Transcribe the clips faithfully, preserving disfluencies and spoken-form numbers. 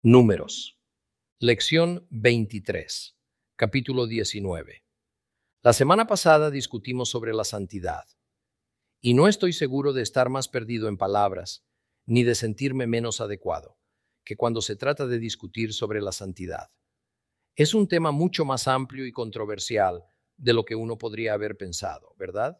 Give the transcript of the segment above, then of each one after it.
Números. Lección veintitrés, capítulo diecinueve. La semana pasada discutimos sobre la santidad, y no estoy seguro de estar más perdido en palabras, ni de sentirme menos adecuado, que cuando se trata de discutir sobre la santidad. Es un tema mucho más amplio y controversial de lo que uno podría haber pensado, ¿verdad?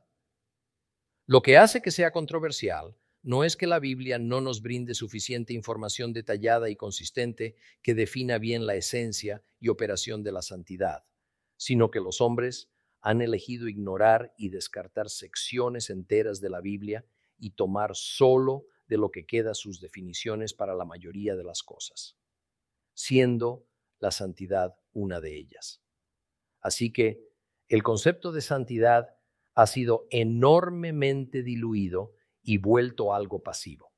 Lo que hace que sea controversial no es que la Biblia no nos brinde suficiente información detallada y consistente que defina bien la esencia y operación de la santidad, sino que los hombres han elegido ignorar y descartar secciones enteras de la Biblia y tomar solo de lo que queda sus definiciones para la mayoría de las cosas, siendo la santidad una de ellas. Así que el concepto de santidad ha sido enormemente diluido y vuelto algo pasivo.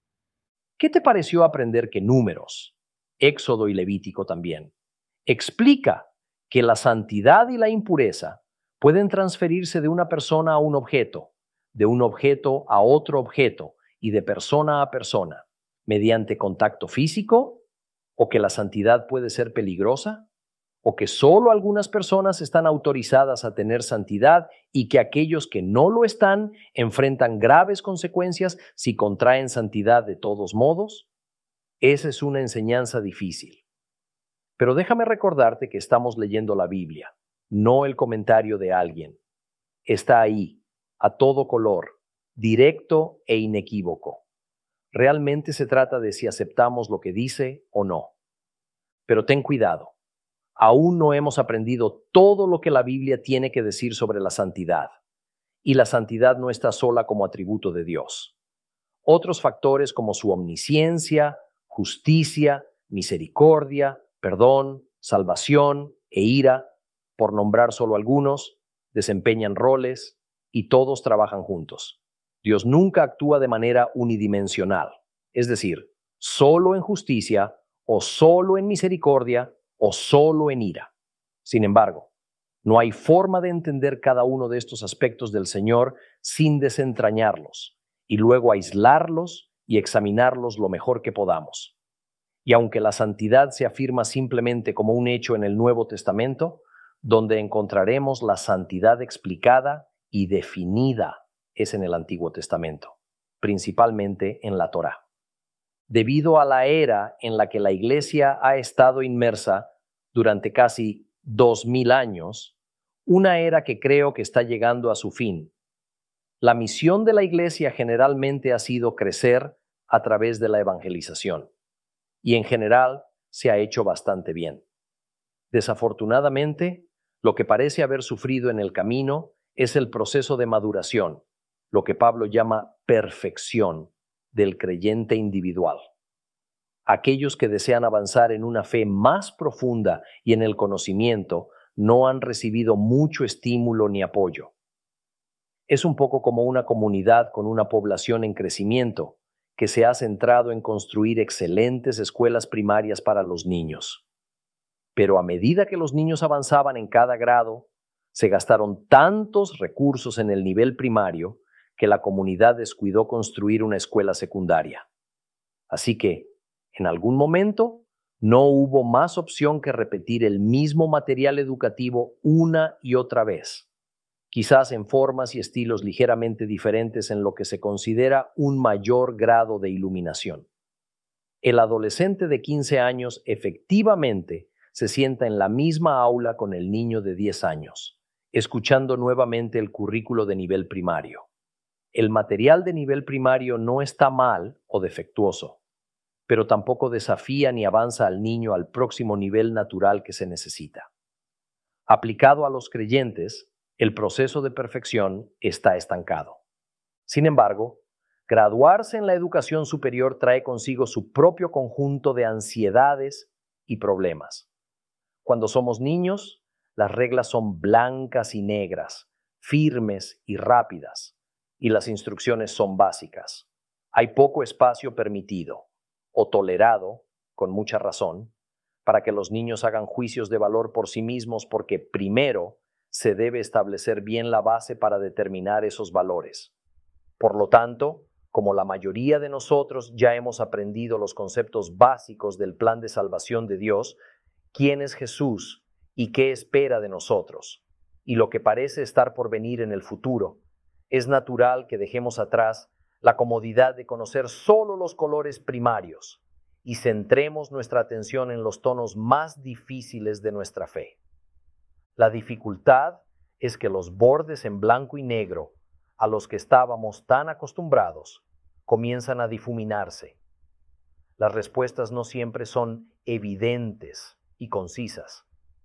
¿Qué te pareció aprender que Números, Éxodo y Levítico también, explica que la santidad y la impureza pueden transferirse de una persona a un objeto, de un objeto a otro objeto y de persona a persona, mediante contacto físico, o que la santidad puede ser peligrosa, o que solo algunas personas están autorizadas a tener santidad y que aquellos que no lo están enfrentan graves consecuencias si contraen santidad de todos modos? Esa es una enseñanza difícil. Pero déjame recordarte que estamos leyendo la Biblia, no el comentario de alguien. Está ahí, a todo color, directo e inequívoco. Realmente se trata de si aceptamos lo que dice o no. Pero ten cuidado. Aún no hemos aprendido todo lo que la Biblia tiene que decir sobre la santidad. Y la santidad no está sola como atributo de Dios. Otros factores como su omnisciencia, justicia, misericordia, perdón, salvación e ira, por nombrar solo algunos, desempeñan roles y todos trabajan juntos. Dios nunca actúa de manera unidimensional, es decir, solo en justicia o solo en misericordia o solo en ira. Sin embargo, no hay forma de entender cada uno de estos aspectos del Señor sin desentrañarlos y luego aislarlos y examinarlos lo mejor que podamos. Y aunque la santidad se afirma simplemente como un hecho en el Nuevo Testamento, donde encontraremos la santidad explicada y definida es en el Antiguo Testamento, principalmente en la Torá. Debido a la era en la que la Iglesia ha estado inmersa durante casi dos mil años, una era que creo que está llegando a su fin. La misión de la Iglesia generalmente ha sido crecer a través de la evangelización, y en general se ha hecho bastante bien. Desafortunadamente, lo que parece haber sufrido en el camino es el proceso de maduración, lo que Pablo llama perfección del creyente individual. Aquellos que desean avanzar en una fe más profunda y en el conocimiento no han recibido mucho estímulo ni apoyo. Es un poco como una comunidad con una población en crecimiento que se ha centrado en construir excelentes escuelas primarias para los niños. Pero a medida que los niños avanzaban en cada grado, se gastaron tantos recursos en el nivel primario que la comunidad descuidó construir una escuela secundaria. Así que, en algún momento, no hubo más opción que repetir el mismo material educativo una y otra vez, quizás en formas y estilos ligeramente diferentes en lo que se considera un mayor grado de iluminación. El adolescente de quince años efectivamente se sienta en la misma aula con el niño de diez años, escuchando nuevamente el currículo de nivel primario. El material de nivel primario no está mal o defectuoso, pero tampoco desafía ni avanza al niño al próximo nivel natural que se necesita. Aplicado a los creyentes, el proceso de perfección está estancado. Sin embargo, graduarse en la educación superior trae consigo su propio conjunto de ansiedades y problemas. Cuando somos niños, las reglas son blancas y negras, firmes y rápidas, y las instrucciones son básicas. Hay poco espacio permitido, o tolerado, con mucha razón, para que los niños hagan juicios de valor por sí mismos porque primero se debe establecer bien la base para determinar esos valores. Por lo tanto, Como la mayoría de nosotros ya hemos aprendido los conceptos básicos del plan de salvación de Dios, quién es Jesús y qué espera de nosotros, y lo que parece estar por venir en el futuro, es natural que dejemos atrás la comodidad de conocer solo los colores primarios y centremos nuestra atención en los tonos más difíciles de nuestra fe. La dificultad es que los bordes en blanco y negro, a los que estábamos tan acostumbrados, comienzan a difuminarse. Las respuestas no siempre son evidentes y concisas.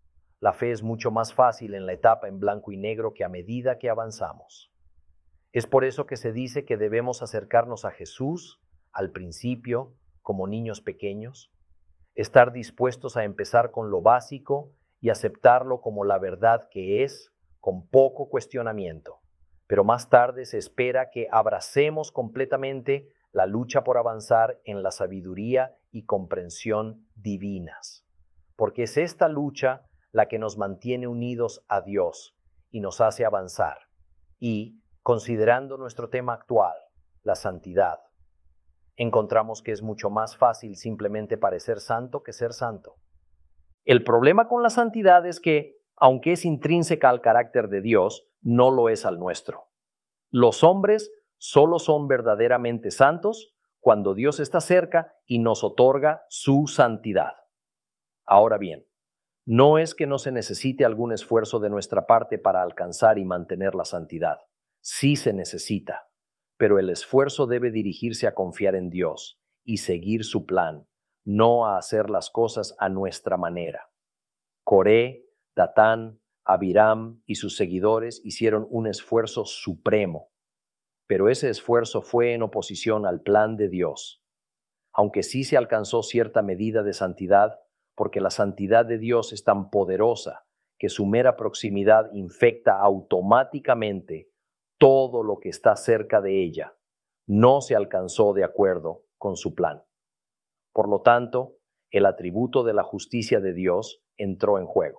La fe es mucho más fácil en la etapa en blanco y negro que a medida que avanzamos. Es por eso que se dice que debemos acercarnos a Jesús al principio, como niños pequeños, estar dispuestos a empezar con lo básico y aceptarlo como la verdad que es, con poco cuestionamiento. Pero más tarde se espera que abracemos completamente la lucha por avanzar en la sabiduría y comprensión divinas. Porque es esta lucha la que nos mantiene unidos a Dios y nos hace avanzar. Y, considerando nuestro tema actual, la santidad, encontramos que es mucho más fácil simplemente parecer santo que ser santo. El problema con la santidad es que, aunque es intrínseca al carácter de Dios, no lo es al nuestro. Los hombres solo son verdaderamente santos cuando Dios está cerca y nos otorga su santidad. Ahora bien, no es que no se necesite algún esfuerzo de nuestra parte para alcanzar y mantener la santidad. Sí se necesita, pero el esfuerzo debe dirigirse a confiar en Dios y seguir su plan, no a hacer las cosas a nuestra manera. Coré, Datán, Abiram y sus seguidores hicieron un esfuerzo supremo, pero ese esfuerzo fue en oposición al plan de Dios. Aunque sí se alcanzó cierta medida de santidad, porque la santidad de Dios es tan poderosa que su mera proximidad infecta automáticamente todo lo que está cerca de ella, no se alcanzó de acuerdo con su plan. Por lo tanto, el atributo de la justicia de Dios entró en juego.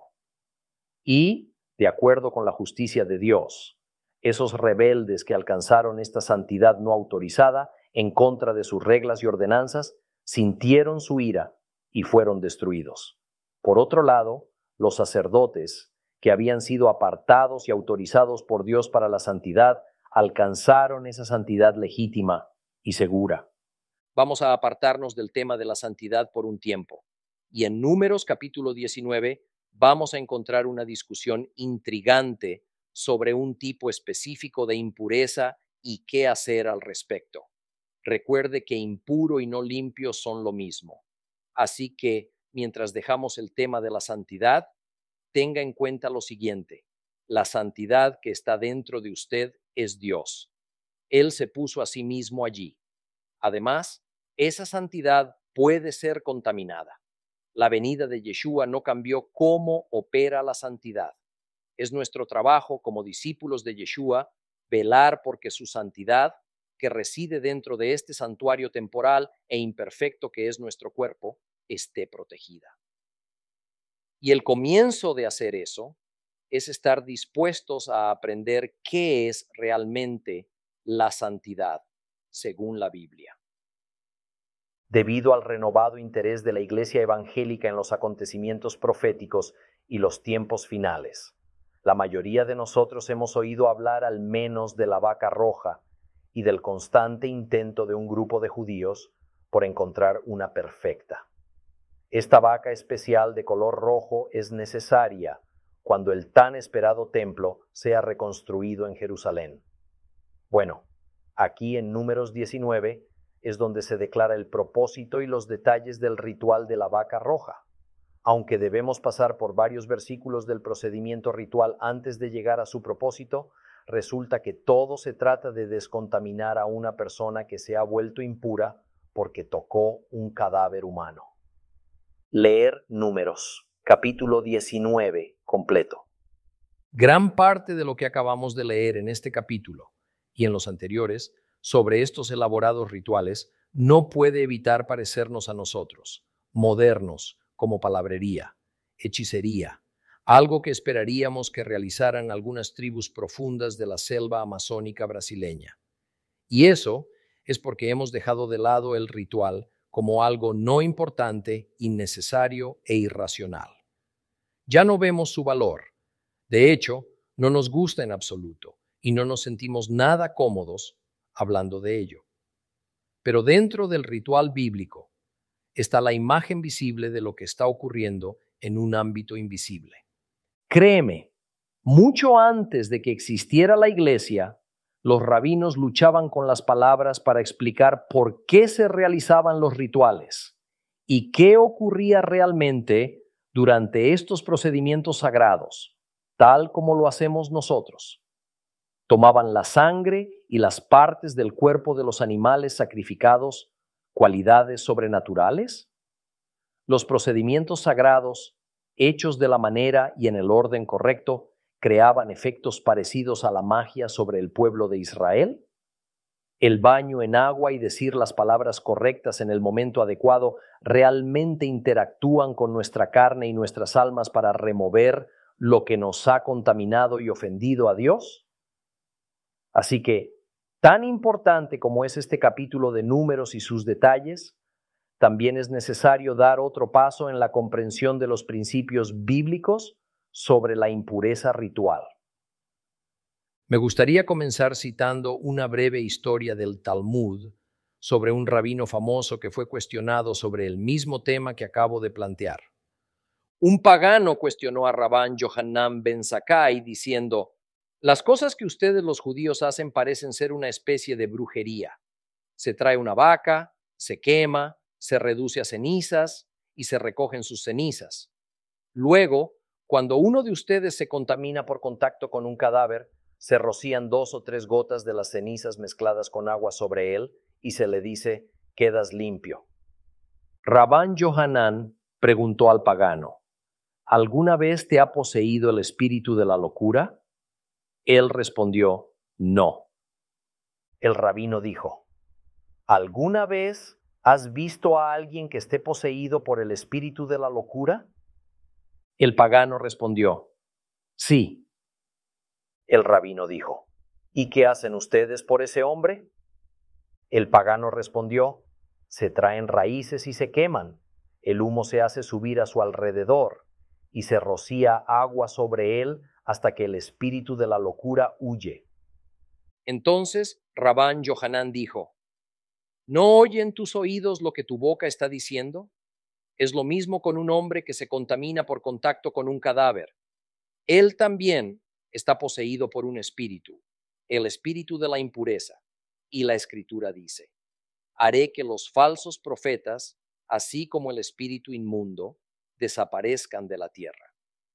Y, de acuerdo con la justicia de Dios, esos rebeldes que alcanzaron esta santidad no autorizada en contra de sus reglas y ordenanzas, sintieron su ira y fueron destruidos. Por otro lado, los sacerdotes, que habían sido apartados y autorizados por Dios para la santidad, alcanzaron esa santidad legítima y segura. Vamos a apartarnos del tema de la santidad por un tiempo. Y en Números capítulo diecinueve vamos a encontrar una discusión intrigante sobre un tipo específico de impureza y qué hacer al respecto. Recuerde que impuro y no limpio son lo mismo. Así que, mientras dejamos el tema de la santidad, tenga en cuenta lo siguiente: la santidad que está dentro de usted es Dios. Él se puso a sí mismo allí. Además, esa santidad puede ser contaminada. La venida de Yeshua no cambió cómo opera la santidad. Es nuestro trabajo como discípulos de Yeshua velar porque su santidad, que reside dentro de este santuario temporal e imperfecto que es nuestro cuerpo, esté protegida. Y el comienzo de hacer eso es estar dispuestos a aprender qué es realmente la santidad, según la Biblia. Debido al renovado interés de la Iglesia evangélica en los acontecimientos proféticos y los tiempos finales, la mayoría de nosotros hemos oído hablar al menos de la vaca roja y del constante intento de un grupo de judíos por encontrar una perfecta. Esta vaca especial de color rojo es necesaria cuando el tan esperado templo sea reconstruido en Jerusalén. Bueno, aquí en Números diecinueve es donde se declara el propósito y los detalles del ritual de la vaca roja. Aunque debemos pasar por varios versículos del procedimiento ritual antes de llegar a su propósito, resulta que todo se trata de descontaminar a una persona que se ha vuelto impura porque tocó un cadáver humano. Leer Números, capítulo diecinueve, completo. Gran parte de lo que acabamos de leer en este capítulo y en los anteriores sobre estos elaborados rituales no puede evitar parecernos a nosotros, modernos, como palabrería, hechicería, algo que esperaríamos que realizaran algunas tribus profundas de la selva amazónica brasileña. Y eso es porque hemos dejado de lado el ritual como algo no importante, innecesario e irracional. Ya no vemos su valor. De hecho, no nos gusta en absoluto y no nos sentimos nada cómodos hablando de ello. Pero dentro del ritual bíblico está la imagen visible de lo que está ocurriendo en un ámbito invisible. Créeme, mucho antes de que existiera la iglesia, los rabinos luchaban con las palabras para explicar por qué se realizaban los rituales y qué ocurría realmente durante estos procedimientos sagrados, tal como lo hacemos nosotros. Tomaban la sangre y las partes del cuerpo de los animales sacrificados, cualidades sobrenaturales. Los procedimientos sagrados, hechos de la manera y en el orden correcto, creaban efectos parecidos a la magia sobre el pueblo de Israel. El baño en agua y decir las palabras correctas en el momento adecuado realmente interactúan con nuestra carne y nuestras almas para remover lo que nos ha contaminado y ofendido a Dios. Así que, tan importante como es este capítulo de Números y sus detalles, también es necesario dar otro paso en la comprensión de los principios bíblicos sobre la impureza ritual. Me gustaría comenzar citando una breve historia del Talmud sobre un rabino famoso que fue cuestionado sobre el mismo tema que acabo de plantear. Un pagano cuestionó a Rabán Yohanan ben Zakkai diciendo: las cosas que ustedes los judíos hacen parecen ser una especie de brujería. Se trae una vaca, se quema, se reduce a cenizas y se recogen sus cenizas. Luego, cuando uno de ustedes se contamina por contacto con un cadáver, se rocían dos o tres gotas de las cenizas mezcladas con agua sobre él y se le dice: quedas limpio. Rabán Yohanan preguntó al pagano: ¿alguna vez te ha poseído el espíritu de la locura? Él respondió: no. El rabino dijo: ¿alguna vez has visto a alguien que esté poseído por el espíritu de la locura? El pagano respondió: sí. El rabino dijo: ¿y qué hacen ustedes por ese hombre? El pagano respondió: se traen raíces y se queman, el humo se hace subir a su alrededor y se rocía agua sobre él hasta que el espíritu de la locura huye. Entonces Rabán Yohanan dijo: ¿no oyen tus oídos lo que tu boca está diciendo? Es lo mismo con un hombre que se contamina por contacto con un cadáver. Él también está poseído por un espíritu, el espíritu de la impureza. Y la Escritura dice: haré que los falsos profetas, así como el espíritu inmundo, desaparezcan de la tierra.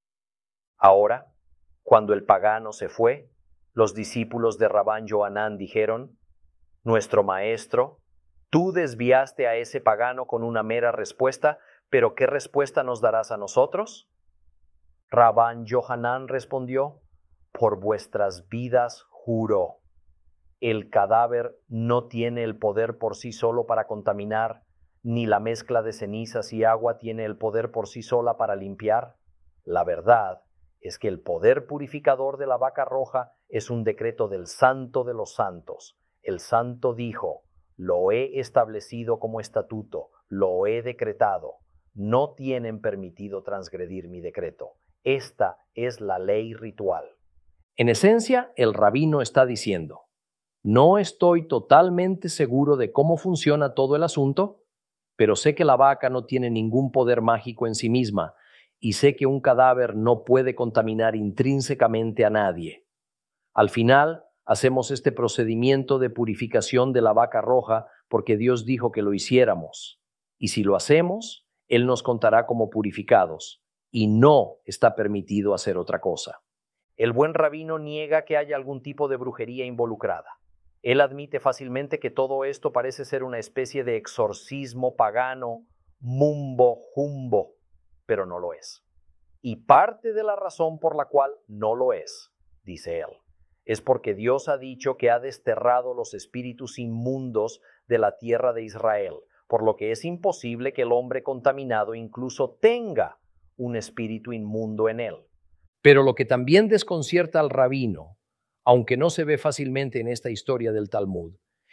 Ahora, cuando el pagano se fue, los discípulos de Rabán Yohanan dijeron: nuestro maestro, tú desviaste a ese pagano con una mera respuesta, pero ¿qué respuesta nos darás a nosotros? Rabán Yohanan respondió: por vuestras vidas juro. El cadáver no tiene el poder por sí solo para contaminar, ni la mezcla de cenizas y agua tiene el poder por sí sola para limpiar. La verdad es que el poder purificador de la vaca roja es un decreto del Santo de los Santos. El Santo dijo: lo he establecido como estatuto, lo he decretado. No tienen permitido transgredir mi decreto. Esta es la ley ritual. En esencia, el rabino está diciendo: no estoy totalmente seguro de cómo funciona todo el asunto, pero sé que la vaca no tiene ningún poder mágico en sí misma y sé que un cadáver no puede contaminar intrínsecamente a nadie. Al final, hacemos este procedimiento de purificación de la vaca roja porque Dios dijo que lo hiciéramos. Y si lo hacemos, Él nos contará como purificados, y no está permitido hacer otra cosa. El buen rabino niega que haya algún tipo de brujería involucrada. Él admite fácilmente que todo esto parece ser una especie de exorcismo pagano, mumbo jumbo, pero no lo es. Y parte de la razón por la cual no lo es, dice él, es porque Dios ha dicho que ha desterrado los espíritus inmundos de la tierra de Israel, por lo que es imposible que el hombre contaminado incluso tenga un espíritu inmundo en él. Pero lo que también desconcierta al rabino, aunque no se ve fácilmente en esta historia del Talmud,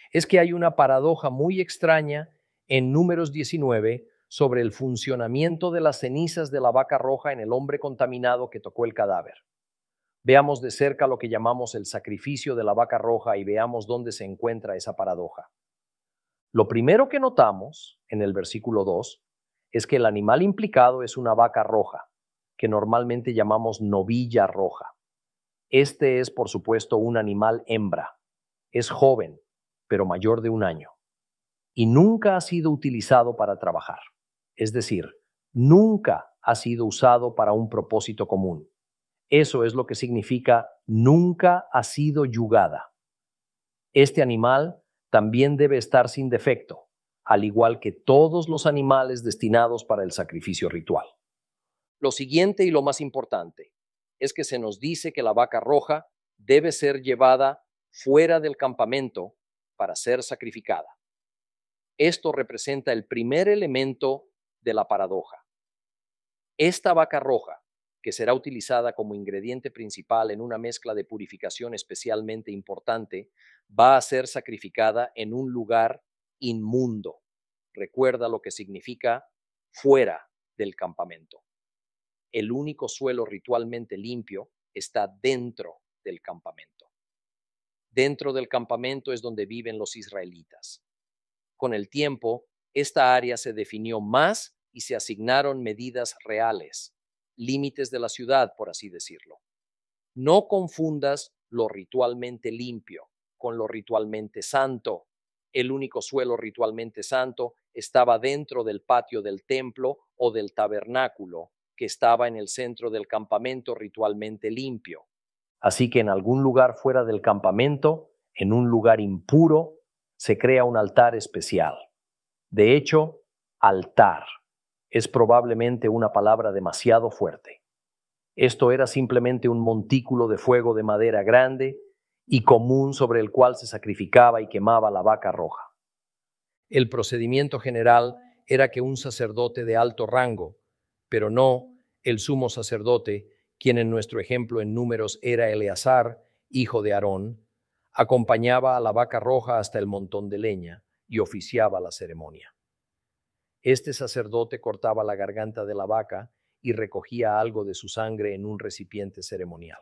es que hay una paradoja muy extraña en Números diecinueve sobre el funcionamiento de las cenizas de la vaca roja en el hombre contaminado que tocó el cadáver. Veamos de cerca lo que llamamos el sacrificio de la vaca roja y veamos dónde se encuentra esa paradoja. Lo primero que notamos en el versículo dos es que el animal implicado es una vaca roja, que normalmente llamamos novilla roja. Este es, por supuesto, un animal hembra. Es joven, pero mayor de un año. Y nunca ha sido utilizado para trabajar. Es decir, nunca ha sido usado para un propósito común. Eso es lo que significa nunca ha sido yugada. Este animal también debe estar sin defecto, al igual que todos los animales destinados para el sacrificio ritual. Lo siguiente y lo más importante es que se nos dice que la vaca roja debe ser llevada fuera del campamento para ser sacrificada. Esto representa el primer elemento de la paradoja. Esta vaca roja, que será utilizada como ingrediente principal en una mezcla de purificación especialmente importante, va a ser sacrificada en un lugar inmundo. Recuerda lo que significa fuera del campamento. El único suelo ritualmente limpio está dentro del campamento. Dentro del campamento es donde viven los israelitas. Con el tiempo, esta área se definió más y se asignaron medidas reales, límites de la ciudad, por así decirlo. No confundas lo ritualmente limpio con lo ritualmente santo. El único suelo ritualmente santo estaba dentro del patio del templo o del tabernáculo, que estaba en el centro del campamento ritualmente limpio. Así que en algún lugar fuera del campamento, en un lugar impuro, se crea un altar especial. De hecho, altar es probablemente una palabra demasiado fuerte. Esto era simplemente un montículo de fuego de madera grande y común sobre el cual se sacrificaba y quemaba la vaca roja. El procedimiento general era que un sacerdote de alto rango, pero no el sumo sacerdote, quien en nuestro ejemplo en Números era Eleazar, hijo de Aarón, acompañaba a la vaca roja hasta el montón de leña y oficiaba la ceremonia. Este sacerdote cortaba la garganta de la vaca y recogía algo de su sangre en un recipiente ceremonial.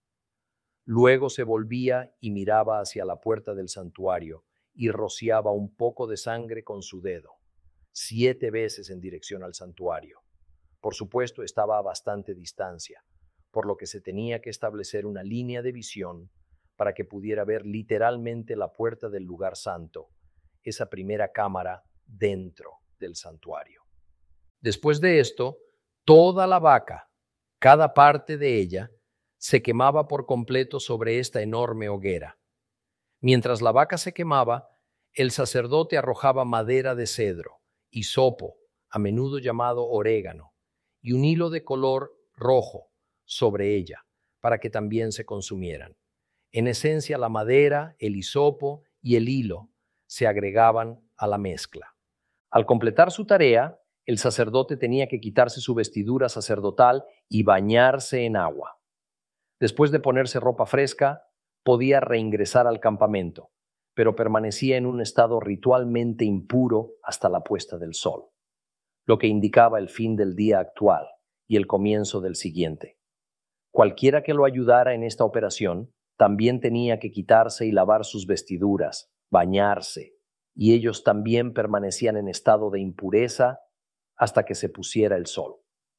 Luego se volvía y miraba hacia la puerta del santuario y rociaba un poco de sangre con su dedo, siete veces en dirección al santuario. Por supuesto, estaba a bastante distancia, por lo que se tenía que establecer una línea de visión para que pudiera ver literalmente la puerta del lugar santo, esa primera cámara dentro del santuario. Después de esto, toda la vaca, cada parte de ella, se quemaba por completo sobre esta enorme hoguera. Mientras la vaca se quemaba, el sacerdote arrojaba madera de cedro, hisopo, a menudo llamado orégano, y un hilo de color rojo sobre ella, para que también se consumieran. En esencia, la madera, el hisopo y el hilo se agregaban a la mezcla. Al completar su tarea, el sacerdote tenía que quitarse su vestidura sacerdotal y bañarse en agua. Después de ponerse ropa fresca, podía reingresar al campamento, pero permanecía en un estado ritualmente impuro hasta la puesta del sol, lo que indicaba el fin del día actual y el comienzo del siguiente. Cualquiera que lo ayudara en esta operación también tenía que quitarse y lavar sus vestiduras, bañarse, y ellos también permanecían en estado de impureza hasta que se pusiera el sol.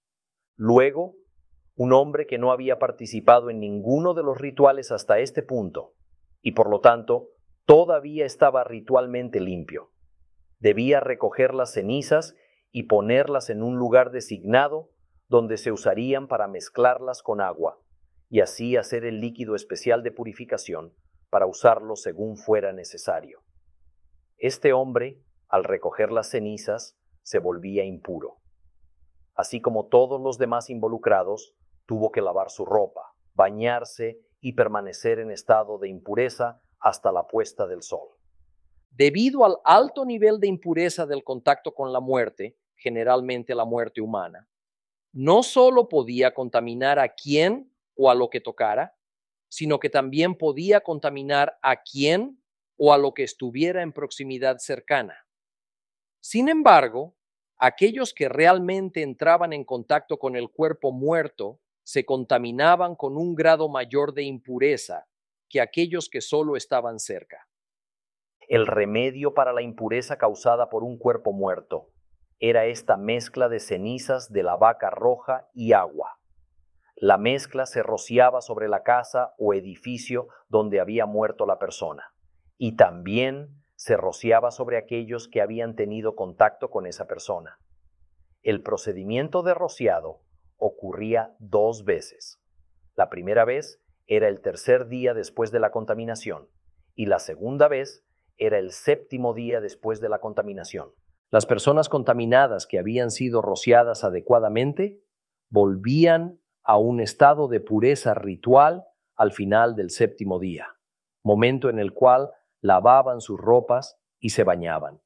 Luego, un hombre que no había participado en ninguno de los rituales hasta este punto, y por lo tanto todavía estaba ritualmente limpio, debía recoger las cenizas y ponerlas en un lugar designado donde se usarían para mezclarlas con agua, y así hacer el líquido especial de purificación para usarlo según fuera necesario. Este hombre, al recoger las cenizas, se volvía impuro. Así como todos los demás involucrados, tuvo que lavar su ropa, bañarse y permanecer en estado de impureza hasta la puesta del sol. Debido al alto nivel de impureza del contacto con la muerte, generalmente la muerte humana, no solo podía contaminar a quien o a lo que tocara, sino que también podía contaminar a quien o a lo que estuviera en proximidad cercana. Sin embargo, aquellos que realmente entraban en contacto con el cuerpo muerto se contaminaban con un grado mayor de impureza que aquellos que solo estaban cerca. El remedio para la impureza causada por un cuerpo muerto era esta mezcla de cenizas de la vaca roja y agua. La mezcla se rociaba sobre la casa o edificio donde había muerto la persona, y también se rociaba sobre aquellos que habían tenido contacto con esa persona. El procedimiento de rociado ocurría dos veces. La primera vez era el tercer día después de la contaminación, y la segunda vez era el séptimo día después de la contaminación. Las personas contaminadas que habían sido rociadas adecuadamente volvían a un estado de pureza ritual al final del séptimo día, momento en el cual lavaban sus ropas y se bañaban.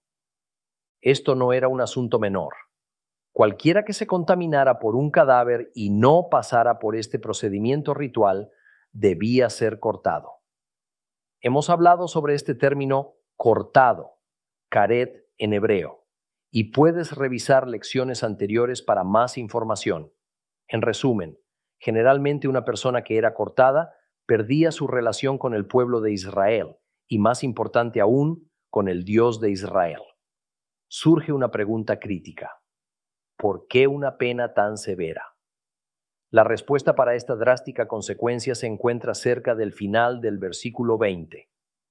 Esto no era un asunto menor. Cualquiera que se contaminara por un cadáver y no pasara por este procedimiento ritual debía ser cortado. Hemos hablado sobre este término cortado, karet en hebreo, y puedes revisar lecciones anteriores para más información. En resumen, generalmente una persona que era cortada perdía su relación con el pueblo de Israel y, más importante aún, con el Dios de Israel. Surge una pregunta crítica. ¿Por qué una pena tan severa? La respuesta para esta drástica consecuencia se encuentra cerca del final del versículo veinte.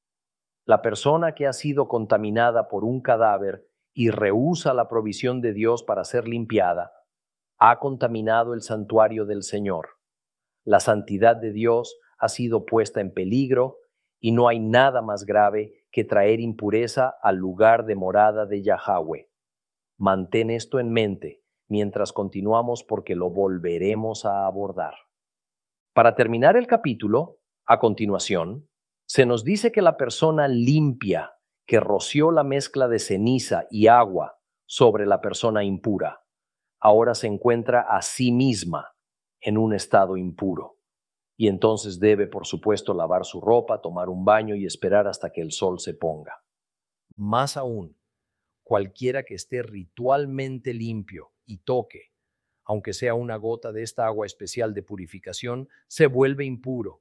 La persona que ha sido contaminada por un cadáver y rehúsa la provisión de Dios para ser limpiada, ha contaminado el santuario del Señor. La santidad de Dios ha sido puesta en peligro y no hay nada más grave que traer impureza al lugar de morada de Yahweh. Mantén esto en mente mientras continuamos porque lo volveremos a abordar. Para terminar el capítulo, a continuación, se nos dice que la persona limpia que roció la mezcla de ceniza y agua sobre la persona impura, ahora se encuentra a sí misma en un estado impuro. Y entonces debe, por supuesto, lavar su ropa, tomar un baño y esperar hasta que el sol se ponga. Más aún, cualquiera que esté ritualmente limpio y toque, aunque sea una gota de esta agua especial de purificación, se vuelve impuro.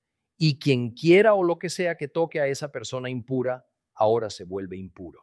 Y quien quiera o lo que sea que toque a esa persona impura, ahora se vuelve impuro.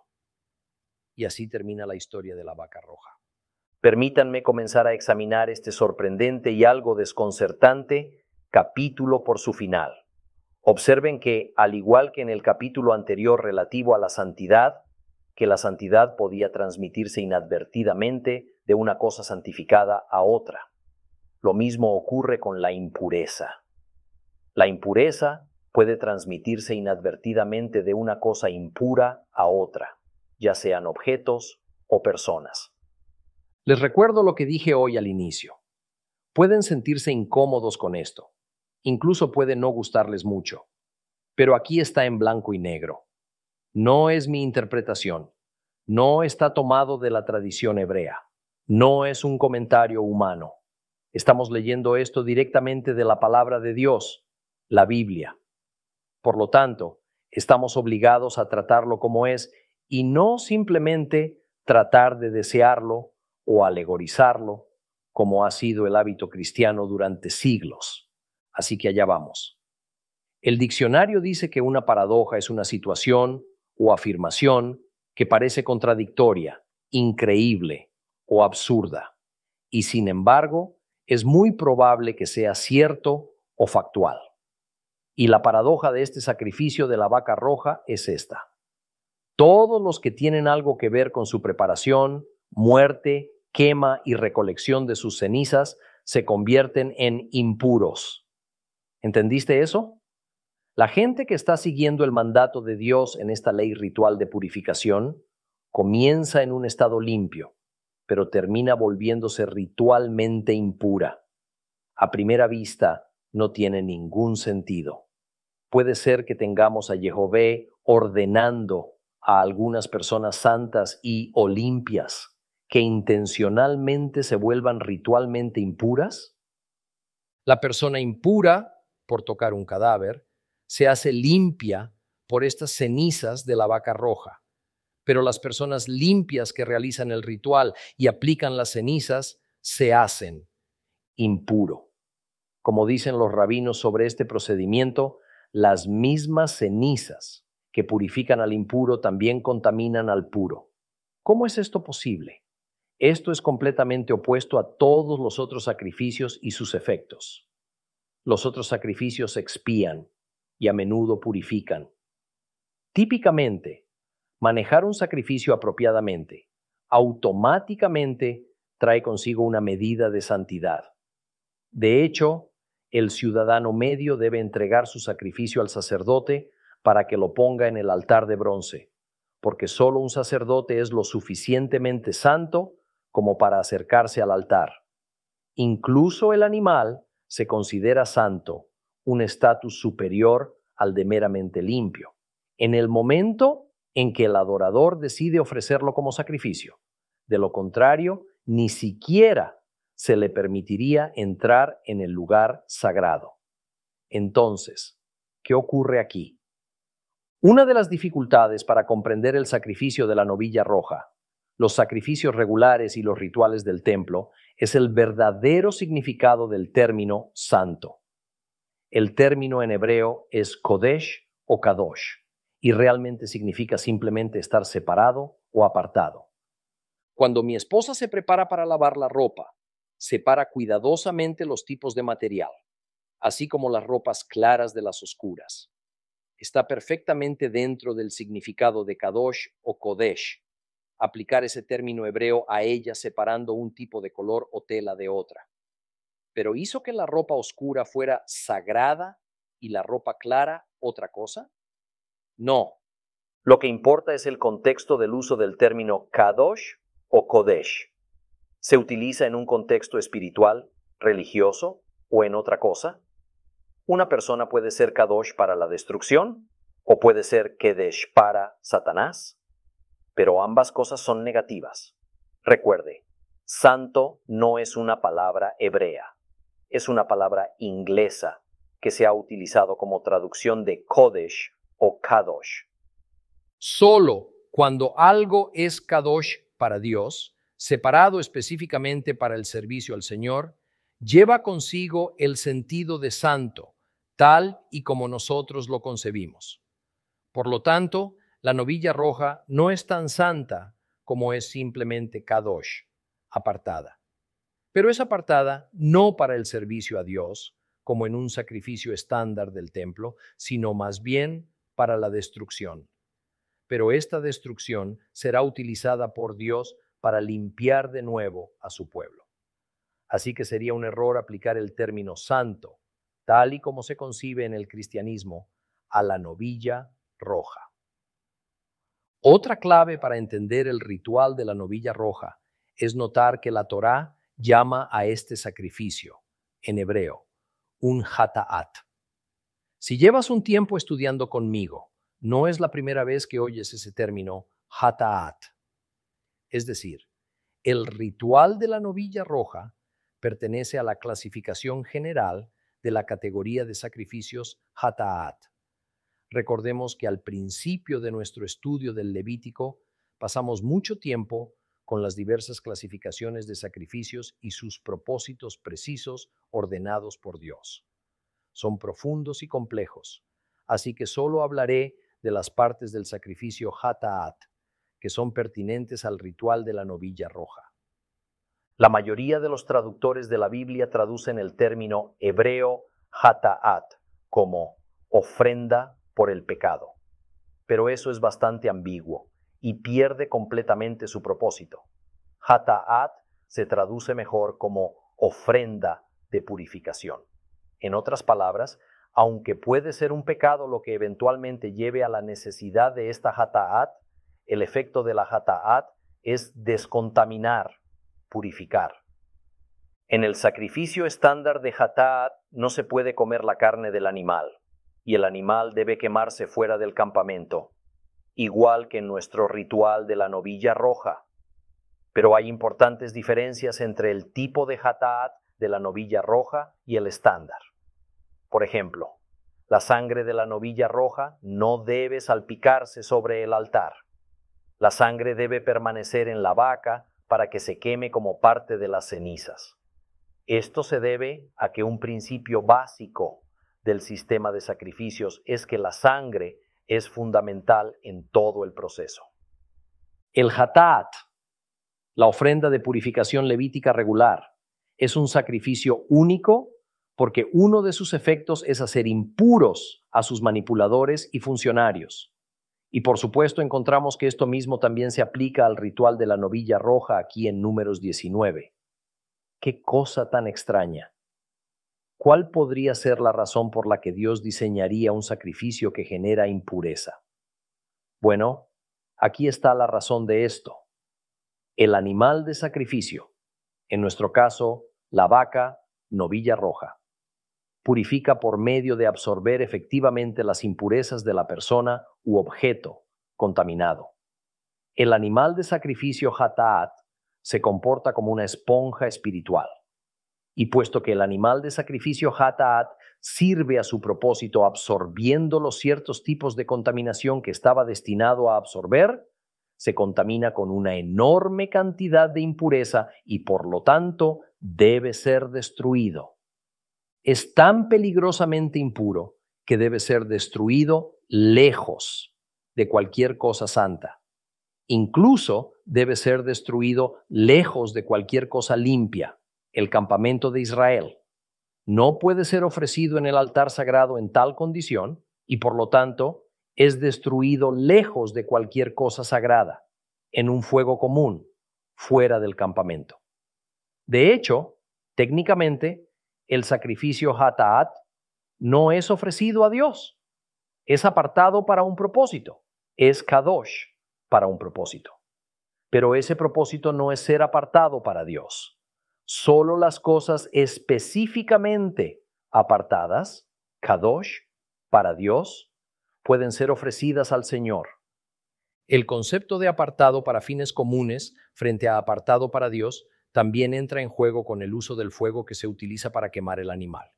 Y así termina la historia de la vaca roja. Permítanme comenzar a examinar este sorprendente y algo desconcertante capítulo por su final. Observen que, al igual que en el capítulo anterior relativo a la santidad, que la santidad podía transmitirse inadvertidamente de una cosa santificada a otra. Lo mismo ocurre con la impureza. La impureza puede transmitirse inadvertidamente de una cosa impura a otra, ya sean objetos o personas. Les recuerdo lo que dije hoy al inicio. Pueden sentirse incómodos con esto. Incluso puede no gustarles mucho. Pero aquí está en blanco y negro. No es mi interpretación. No está tomado de la tradición hebrea. No es un comentario humano. Estamos leyendo esto directamente de la palabra de Dios, la Biblia. Por lo tanto, estamos obligados a tratarlo como es y no simplemente tratar de desearlo o alegorizarlo, como ha sido el hábito cristiano durante siglos. Así que allá vamos. El diccionario dice que una paradoja es una situación o afirmación que parece contradictoria, increíble o absurda, y sin embargo es muy probable que sea cierto o factual. Y la paradoja de este sacrificio de la vaca roja es esta. Todos los que tienen algo que ver con su preparación, muerte, quema y recolección de sus cenizas se convierten en impuros. ¿Entendiste eso? La gente que está siguiendo el mandato de Dios en esta ley ritual de purificación comienza en un estado limpio, pero termina volviéndose ritualmente impura. A primera vista no tiene ningún sentido. Puede ser que tengamos a Jehová ordenando a algunas personas santas y o limpias que intencionalmente se vuelvan ritualmente impuras. La persona impura, por tocar un cadáver, se hace limpia por estas cenizas de la vaca roja. Pero las personas limpias que realizan el ritual y aplican las cenizas se hacen impuro. Como dicen los rabinos sobre este procedimiento, las mismas cenizas que purifican al impuro también contaminan al puro. ¿Cómo es esto posible? Esto es completamente opuesto a todos los otros sacrificios y sus efectos. Los otros sacrificios expían y a menudo purifican. Típicamente, manejar un sacrificio apropiadamente automáticamente trae consigo una medida de santidad. De hecho, el ciudadano medio debe entregar su sacrificio al sacerdote para que lo ponga en el altar de bronce, porque solo un sacerdote es lo suficientemente santo como para acercarse al altar. Incluso el animal se considera santo, un estatus superior al de meramente limpio, en el momento en que el adorador decide ofrecerlo como sacrificio. De lo contrario, ni siquiera se le permitiría entrar en el lugar sagrado. Entonces, ¿qué ocurre aquí? Una de las dificultades para comprender el sacrificio de la novilla roja, los sacrificios regulares y los rituales del templo, es el verdadero significado del término santo. El término en hebreo es kodesh o kadosh, y realmente significa simplemente estar separado o apartado. Cuando mi esposa se prepara para lavar la ropa, separa cuidadosamente los tipos de material, así como las ropas claras de las oscuras. Está perfectamente dentro del significado de kadosh o kodesh, aplicar ese término hebreo a ella separando un tipo de color o tela de otra. Pero ¿hizo que la ropa oscura fuera sagrada y la ropa clara otra cosa? No. Lo que importa es el contexto del uso del término kadosh o kodesh. ¿Se utiliza en un contexto espiritual, religioso o en otra cosa? Una persona puede ser kadosh para la destrucción o puede ser kedesh para Satanás, pero ambas cosas son negativas. Recuerde, santo no es una palabra hebrea, es una palabra inglesa que se ha utilizado como traducción de kodesh o kadosh. Solo cuando algo es kadosh para Dios, separado específicamente para el servicio al Señor, lleva consigo el sentido de santo, tal y como nosotros lo concebimos. Por lo tanto, la novilla roja no es tan santa como es simplemente kadosh, apartada. Pero es apartada no para el servicio a Dios, como en un sacrificio estándar del templo, sino más bien para la destrucción. Pero esta destrucción será utilizada por Dios para limpiar de nuevo a su pueblo. Así que sería un error aplicar el término santo, tal y como se concibe en el cristianismo, a la novilla roja. Otra clave para entender el ritual de la novilla roja es notar que la Torá llama a este sacrificio, en hebreo, un hata'at. Si llevas un tiempo estudiando conmigo, no es la primera vez que oyes ese término hata'at. Es decir, el ritual de la novilla roja pertenece a la clasificación general de la categoría de sacrificios hata'at. Recordemos que al principio de nuestro estudio del Levítico pasamos mucho tiempo con las diversas clasificaciones de sacrificios y sus propósitos precisos ordenados por Dios. Son profundos y complejos, así que solo hablaré de las partes del sacrificio hata'at que son pertinentes al ritual de la novilla roja. La mayoría de los traductores de la Biblia traducen el término hebreo hata'at como ofrenda por el pecado, pero eso es bastante ambiguo y pierde completamente su propósito. Hata'at se traduce mejor como ofrenda de purificación. En otras palabras, aunque puede ser un pecado lo que eventualmente lleve a la necesidad de esta hata'at, el efecto de la hata'at es descontaminar, purificar. En el sacrificio estándar de hata'at no se puede comer la carne del animal, y el animal debe quemarse fuera del campamento, igual que en nuestro ritual de la novilla roja. Pero hay importantes diferencias entre el tipo de hata'at de la novilla roja y el estándar. Por ejemplo, La sangre de la novilla roja no debe salpicarse sobre el altar. La sangre debe permanecer en la vaca para que se queme como parte de las cenizas. Esto se debe a que un principio básico del sistema de sacrificios es que la sangre es fundamental en todo el proceso. El hatat, la ofrenda de purificación levítica regular, es un sacrificio único porque uno de sus efectos es hacer impuros a sus manipuladores y funcionarios. Y por supuesto encontramos que esto mismo también se aplica al ritual de la novilla roja aquí en Números diecinueve. ¡Qué cosa tan extraña! ¿Cuál podría ser la razón por la que Dios diseñaría un sacrificio que genera impureza? Bueno, aquí está la razón de esto. El animal de sacrificio, en nuestro caso, la vaca, novilla roja, purifica por medio de absorber efectivamente las impurezas de la persona u objeto contaminado. El animal de sacrificio hatat se comporta como una esponja espiritual. Y puesto que el animal de sacrificio hatat sirve a su propósito absorbiendo los ciertos tipos de contaminación que estaba destinado a absorber, se contamina con una enorme cantidad de impureza y por lo tanto debe ser destruido. Es tan peligrosamente impuro que debe ser destruido lejos de cualquier cosa santa. Incluso debe ser destruido lejos de cualquier cosa limpia, el campamento de Israel. No puede ser ofrecido en el altar sagrado en tal condición y por lo tanto es destruido lejos de cualquier cosa sagrada, en un fuego común, fuera del campamento. De hecho, técnicamente, el sacrificio hatat no es ofrecido a Dios. Es apartado para un propósito. Es kadosh para un propósito. Pero ese propósito no es ser apartado para Dios. Solo las cosas específicamente apartadas, kadosh, para Dios, pueden ser ofrecidas al Señor. El concepto de apartado para fines comunes frente a apartado para Dios también entra en juego con el uso del fuego que se utiliza para quemar el animal.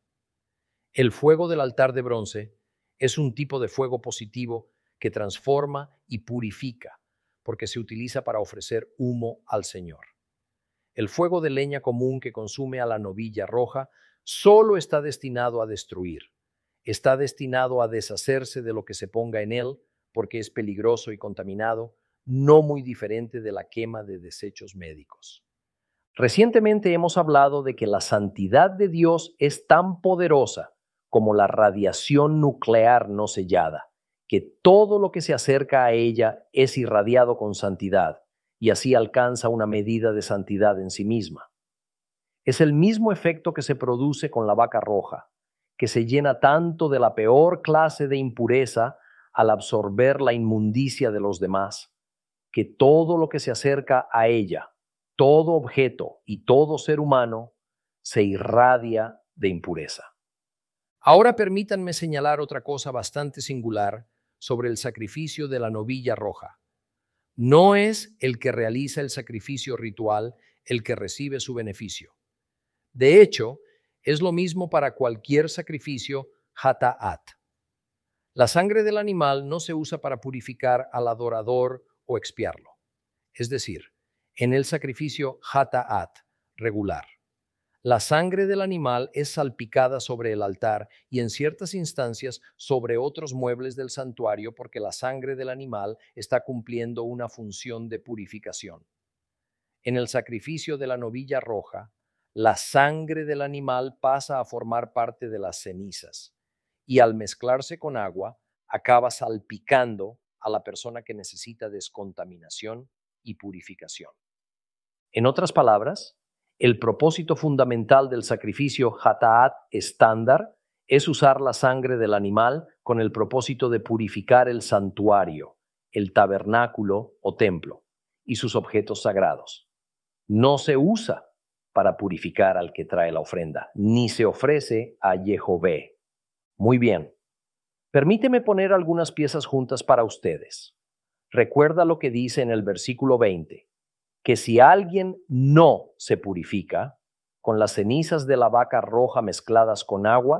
El fuego del altar de bronce es un tipo de fuego positivo que transforma y purifica, porque se utiliza para ofrecer humo al Señor. El fuego de leña común que consume a la novilla roja solo está destinado a destruir. Está destinado a deshacerse de lo que se ponga en él, porque es peligroso y contaminado, no muy diferente de la quema de desechos médicos. Recientemente hemos hablado de que la santidad de Dios es tan poderosa como la radiación nuclear no sellada, que todo lo que se acerca a ella es irradiado con santidad y así alcanza una medida de santidad en sí misma. Es el mismo efecto que se produce con la vaca roja, que se llena tanto de la peor clase de impureza al absorber la inmundicia de los demás, que todo lo que se acerca a ella, todo objeto y todo ser humano, se irradia de impureza. Ahora permítanme señalar otra cosa bastante singular sobre el sacrificio de la novilla roja. No es el que realiza el sacrificio ritual el que recibe su beneficio. De hecho, es lo mismo para cualquier sacrificio hatat. La sangre del animal no se usa para purificar al adorador o expiarlo. Es decir, en el sacrificio hatat regular, la sangre del animal es salpicada sobre el altar y en ciertas instancias sobre otros muebles del santuario porque la sangre del animal está cumpliendo una función de purificación. En el sacrificio de la novilla roja, la sangre del animal pasa a formar parte de las cenizas y al mezclarse con agua acaba salpicando a la persona que necesita descontaminación y purificación. En otras palabras, el propósito fundamental del sacrificio hatat estándar es usar la sangre del animal con el propósito de purificar el santuario, el tabernáculo o templo y sus objetos sagrados. No se usa para purificar al que trae la ofrenda, ni se ofrece a Yehová. Muy bien. Permíteme poner algunas piezas juntas para ustedes. Recuerda lo que dice en el versículo veinte, que si alguien no se purifica con las cenizas de la vaca roja mezcladas con agua,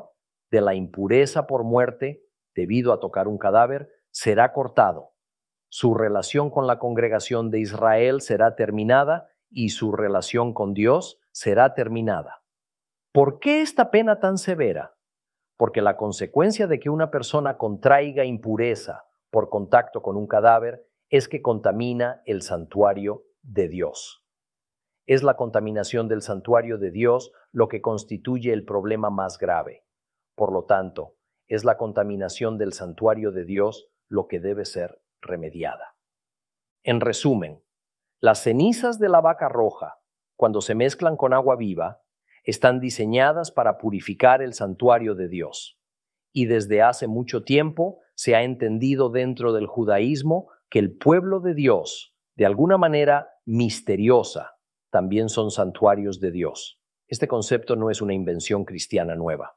de la impureza por muerte, debido a tocar un cadáver, será cortado. Su relación con la congregación de Israel será terminada y su relación con Dios será terminada. ¿Por qué esta pena tan severa? Porque la consecuencia de que una persona contraiga impureza por contacto con un cadáver es que contamina el santuario de Dios. Es la contaminación del santuario de Dios lo que constituye el problema más grave. Por lo tanto, es la contaminación del santuario de Dios lo que debe ser remediada. En resumen, las cenizas de la vaca roja, cuando se mezclan con agua viva, están diseñadas para purificar el santuario de Dios. Y desde hace mucho tiempo se ha entendido dentro del judaísmo que el pueblo de Dios, de alguna manera misteriosa, también son santuarios de Dios. Este concepto no es una invención cristiana nueva.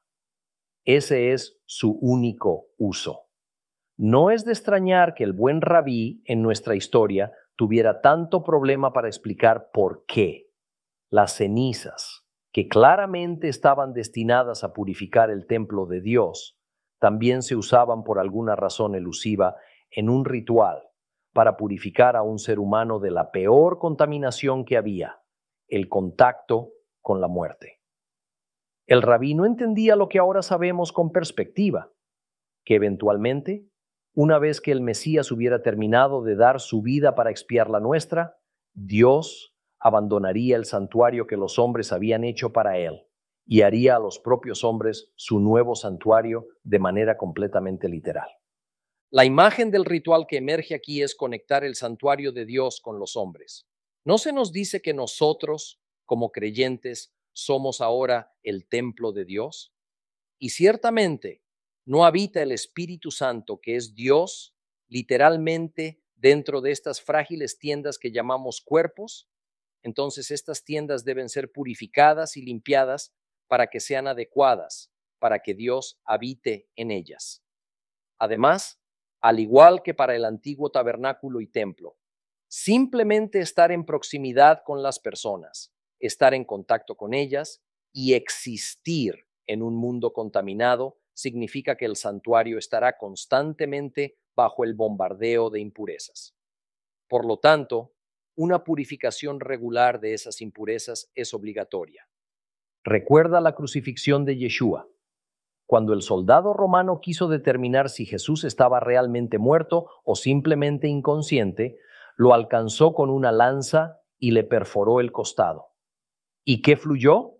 Ese es su único uso. No es de extrañar que el buen rabí en nuestra historia tuviera tanto problema para explicar por qué las cenizas, que claramente estaban destinadas a purificar el templo de Dios, también se usaban por alguna razón elusiva en un ritual para purificar a un ser humano de la peor contaminación que había, el contacto con la muerte. El rabí no entendía lo que ahora sabemos con perspectiva, que eventualmente, una vez que el Mesías hubiera terminado de dar su vida para expiar la nuestra, Dios abandonaría el santuario que los hombres habían hecho para él y haría a los propios hombres su nuevo santuario de manera completamente literal. La imagen del ritual que emerge aquí es conectar el santuario de Dios con los hombres. ¿No se nos dice que nosotros, como creyentes, somos ahora el templo de Dios? Y ciertamente no habita el Espíritu Santo, que es Dios, literalmente dentro de estas frágiles tiendas que llamamos cuerpos. Entonces estas tiendas deben ser purificadas y limpiadas para que sean adecuadas, para que Dios habite en ellas. Además, al igual que para el antiguo tabernáculo y templo, simplemente estar en proximidad con las personas, estar en contacto con ellas y existir en un mundo contaminado significa que el santuario estará constantemente bajo el bombardeo de impurezas. Por lo tanto, una purificación regular de esas impurezas es obligatoria. Recuerda la crucifixión de Yeshua. Cuando el soldado romano quiso determinar si Jesús estaba realmente muerto o simplemente inconsciente, lo alcanzó con una lanza y le perforó el costado. ¿Y qué fluyó?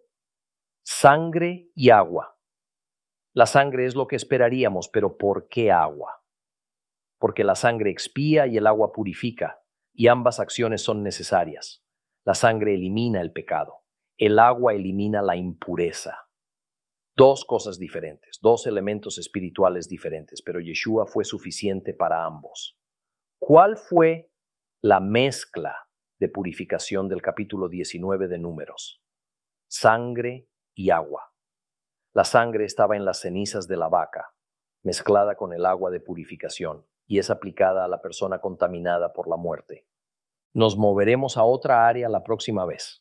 Sangre y agua. La sangre es lo que esperaríamos, pero ¿por qué agua? Porque la sangre expía y el agua purifica, y ambas acciones son necesarias. La sangre elimina el pecado, el agua elimina la impureza. Dos cosas diferentes, dos elementos espirituales diferentes, pero Yeshua fue suficiente para ambos. ¿Cuál fue la mezcla de purificación del capítulo diecinueve de Números? Sangre y agua. La sangre estaba en las cenizas de la vaca, mezclada con el agua de purificación, y es aplicada a la persona contaminada por la muerte. Nos moveremos a otra área la próxima vez.